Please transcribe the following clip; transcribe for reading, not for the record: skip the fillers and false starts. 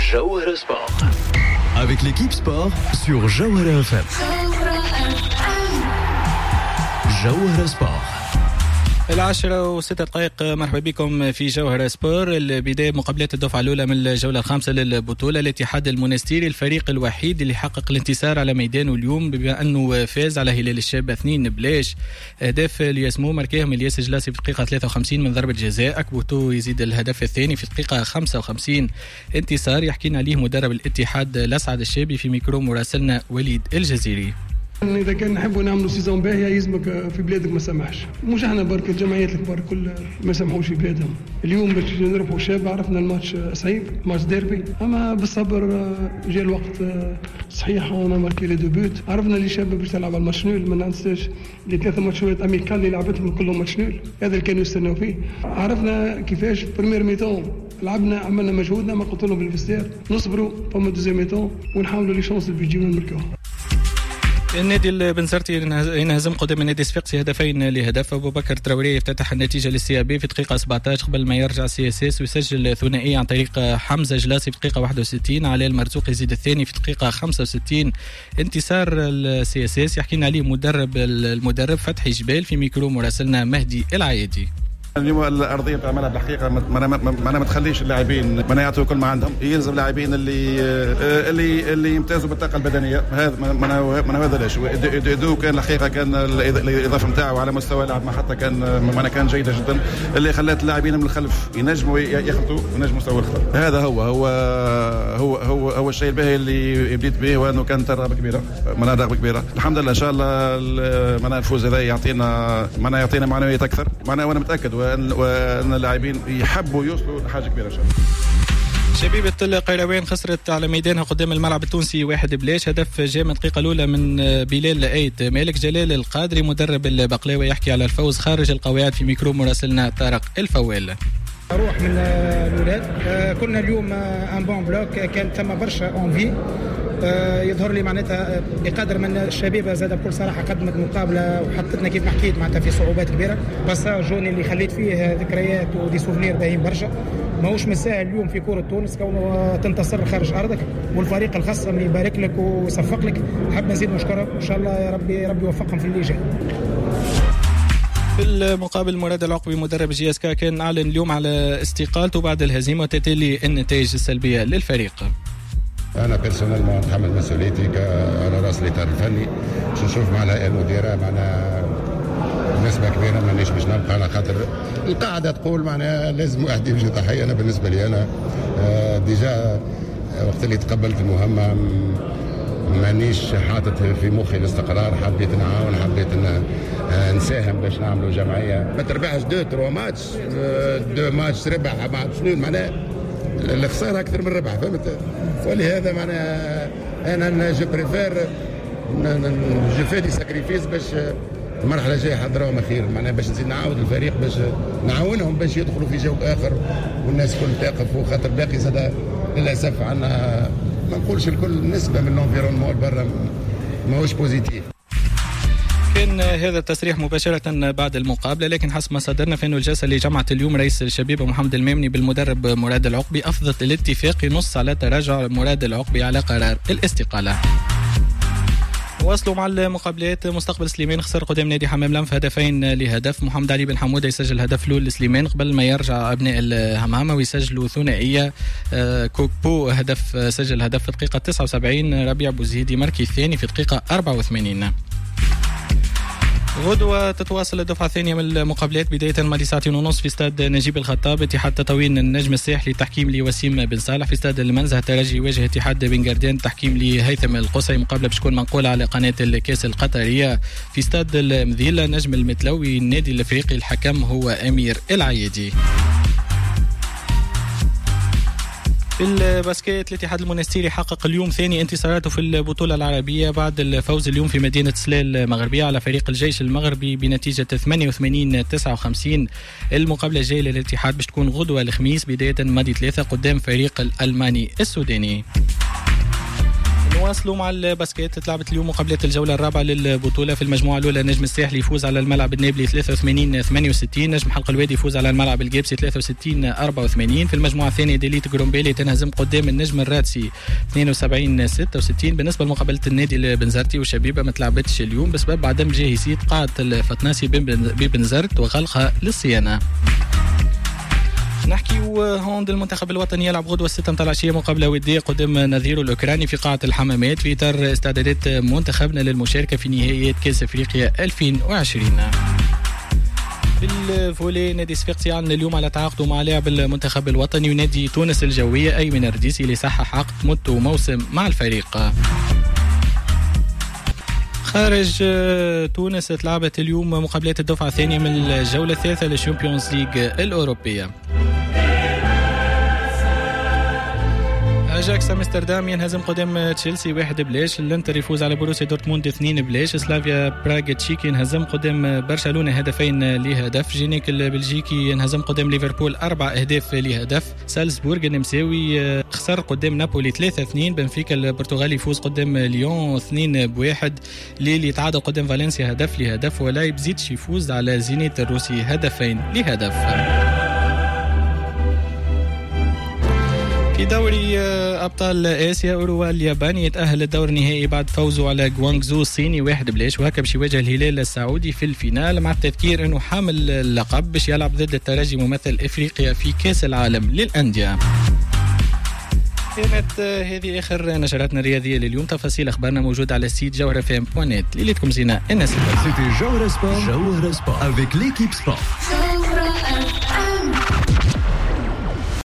Jawhara Sport. Avec l'équipe sport sur Jawhara FM. Jawhara Sport. 10:06. مرحبا بكم في جوهرة سبور. البداية مقابلات الدفعة الأولى من الجولة الخامسة للبطولة. الاتحاد المنستيري الفريق الوحيد اللي حقق الانتصار على ميدانه اليوم بما أنه فاز على هلال الشاب 2-0. أهداف الياسمو ماركاهم الياس جلاسي في الدقيقة 53 من ضربة جزاء. أكبوتو يزيد الهدف الثاني في الدقيقة 55. انتصار يحكينا عليه مدرب الاتحاد الأسعد الشابي في ميكرو مراسلنا وليد الجزيري. إذا كان نحبوا نعملوا سيزون باهية يلزمك في بلادك ما سمحش، مش احنا برك الجمعيات الكبار كل ما سمحوش في بلادهم. اليوم باش نربحوا شاب عرفنا الماتش صعيب، ماتش ديربي، اما بالصبر جاء الوقت صحيح انا ماركي لي دو بوت. عرفنا اللي شاب باش تلعب على الماتش نول، ما ننساش اللي 3 ماتشات اميكال اللي لعبتهم كلهم ماتش نول، هذا اللي كانوا يستناو فيه. عرفنا كيفاش بريمير ميتون لعبنا عملنا مجهودنا، ما قلت لهم بالفستير نصبروا فما دوزيام ميتون ونحاولوا لي شانس اللي بيجيو نمركوها. النادي البنزرتي ينهزم قدام النادي الصفاقسي 2-0. أبو بكر تراوري يفتتح النتيجة للسيابي في دقيقة 17 قبل ما يرجع CSS ويسجل ثنائية عن طريق حمزة جلاسي في دقيقة 61. علي المرزوق يزيد الثاني في دقيقة 65. انتصار CSS يحكينا عليه المدرب فتحي جبال في ميكرو مراسلنا مهدي العايدي. اليوم الارضيه تاع الملعب الحقيقه ما تخليش اللاعبين ما يعطوا كل ما عندهم. يلزم اللاعبين اللي يمتازوا بالطاقه البدنيه. هذا ما هذا ليش دو كان الحقيقه كان الاضافه نتاعو على مستوى اللعب ما حتى كان جيده جدا اللي خلات اللاعبين من الخلف ينجموا يخلطوا ونجموا يستووا الخطر. هذا هو الشيء الباهي اللي بديت به، وانه كانت رغبه كبيره. الحمد لله ان شاء الله الفوز هذا يعطينا معنويات اكثر. وانا متاكد وأن اللاعبين يحبوا يوصلوا لحاجة كبيرة إن شاء الله. شبيبة القيروان خسرت على ميدانها قدام الملعب التونسي 1-0. هدف جاء من الدقيقة الأولى من بلال آيت. مالك جلال القادري مدرب البقلاوي يحكي على الفوز خارج القواعد في ميكرو مراسلنا طارق الفوال. روح من الولاد. كنا اليوم ان بون بلوك، كان ثم برشا اونفي. يظهر لي معناتها بقدر من الشبيبه زاد بكل صراحه قدمت مقابله وحطتنا كيف ما حكيت معناتها في صعوبات كبيره. بس جوني اللي خليت فيه ذكريات ودي سوفنير باهين برشا. ماهوش من الساهل اليوم في كره تونس كونه تنتصر خارج ارضك، والفريق الخاص اللي يبارك لك ويصفق لك حاب نزيد نشكره ان شاء الله. يا ربي يوفقهم في اللي جاي. في المقابل مراد العقبي مدرب GSK كان أعلن اليوم على استقالته بعد الهزيمة وتتالي النتائج السلبية للفريق. أنا بيرسونيل ما أتحمل مسؤوليتي على رأس الإطار الفني. نشوف مع الهيئة المديرة معنا نسبة كبيرة مانيش باش نبقى، على خاطر القاعدة تقول معناها لازم واحد يوجد ضحية. أنا بالنسبة لي أنا ديجا وقت اللي تقبلت المهمة مانيش حاطط في مخي الاستقرار. حبيت نعاون، حبيت نساهم باش نعملوا جمعيه ما تربحش 2-3 ماتش. 2 ماتش تربح مع شنو معناه الخساره اكثر من الربح، فهمت؟ ولهذا معناها انا جو بريفير جو في دي ساكريفيس باش المرحله الجايه حضروهم خير، معناها باش نزيد نعاود الفريق باش نعاونهم باش يدخلوا في جو اخر والناس كل تقف. وخاطر باقي زاد للاسف عندنا ما نقولش الكل نسبة من الانفيرونمون برا ماهوش بوزيتيف. كان هذا التصريح مباشرة بعد المقابلة، لكن حسب مصادرنا فإنه الجلسة اللي جمعت اليوم رئيس الشبيبة محمد المامني بالمدرب مراد العقبي أفضت الاتفاق ينص على تراجع مراد العقبي على قرار الاستقالة. واصلوا مع المقابلات. مستقبل سليمان خسر قدام نادي حمام لمف 2-0. محمد علي بن حمودة يسجل هدف لول لسليمان قبل ما يرجع أبناء الهمهمة ويسجلوا ثنائية. كوكبو سجل هدف في دقيقة 79. ربيع بوزيدي ماركي الثاني في دقيقة 84. غدوة تتواصل الدفعة الثانية من المقابلات بداية الماضي 2:30 في استاد نجيب الخطاب. اتحاد تطاوين النجم الساحلي تحكيم لوسيم بن صالح. في استاد المنزه الترجي يواجه اتحاد بن قردان تحكيم لهيثم القصري. مقابلة باش تكون منقولة على قناة الكاس القطرية. في استاد المذيلة نجم المتلوي النادي الافريقي الحكم هو امير العيدي. في الباسكيت الاتحاد المنستيري حقق اليوم ثاني انتصاراته في البطولة العربية بعد الفوز اليوم في مدينة سلال المغربية على فريق الجيش المغربي بنتيجة 88-59. المقابلة الجاية للاتحاد باش تكون غدوة الخميس بداية ماضي 3 قدام فريق الألماني السوداني. نواصلوا مع الباسكيت. تلعبت اليوم مقابلة الجولة الرابعة للبطولة. في المجموعة الأولى نجم الساحلي يفوز على الملعب النابلي 83-68. نجم حلق الوادي يفوز على الملعب الجابسي 63-84. في المجموعة الثانية ديليت جرومبيلي تنهزم قدام النجم الرادسي 72-66. بالنسبة لمقابلة النادي البنزرتي والشبيبة ما تلعبتش اليوم بسبب عدم جاهزية قاعة الفتناسي ببنزرت وغلقها للصيانة. نحكي هوند المنتخب الوطني يلعب غدوة 6 متاع العشية مقابلة ودية قدام نظيره الأوكراني في قاعة الحمامات في إطار استعدادات منتخبنا للمشاركة في نهائيات كأس أفريقيا 2020. في الفولي نادي صفاقسي أعلن اليوم على تعاقده مع لاعب المنتخب الوطني ونادي تونس الجوية أيمن الرديسي ليصحح عقد مدته موسم مع الفريق. خارج تونس تلعبت اليوم مقابلات الدفعة الثانية من الجولة الثالثة للشامبيونز ليج الأوروبية. أجاكس أمستردام ينهزم قدام تشيلسي 1-0. الانتر يفوز على بروسيا دورتموند 2-0. سلافيا براغ تشيك ينهزم قدام برشلونة 2-0. جينيك البلجيكي ينهزم قدام ليفربول 4-0. سالزبورغ النمساوي خسر قدام نابولي 3-2. بنفيكا البرتغالي يفوز قدام ليون 2-1. ليلي تعادل قدام فالنسيا 1-0. ولايبزيتش يفوز على زينيت الروسي 2-0. في دوري أبطال آسيا أوروا الياباني يتأهل الدور النهائي بعد فوزه على غوانغزو الصيني 1-0. وهكا باش يواجه الهلال السعودي في الفينال مع التذكير أنه حامل اللقب باش يلعب ضد الترجي ممثل إفريقيا في كأس العالم للأندية. كانت هذه آخر نشراتنا الرياضية لليوم. تفاصيل أخبارنا موجودة على السيت جوهرة.net. ليلتكم زينة الناس. C'était Jawara Sport avec l'équipe sport.